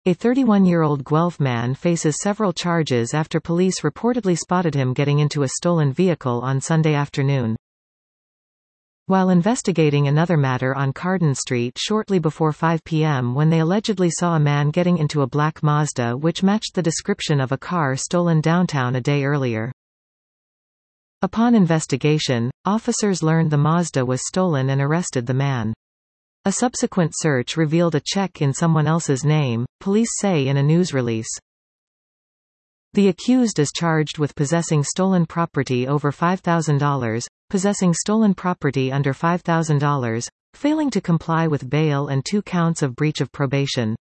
A 31-year-old Guelph man faces several charges after police reportedly spotted him getting into a stolen vehicle on Sunday afternoon. While investigating another matter on Carden Street shortly before 5 p.m. when they allegedly saw a man getting into a black Mazda which matched the description of a car stolen downtown a day earlier. Upon investigation, officers learned the Mazda was stolen and arrested the man. A subsequent search revealed a check in someone else's name, police say in a news release. The accused is charged with possessing stolen property over $5,000, possessing stolen property under $5,000, failing to comply with bail and 2 counts of breach of probation.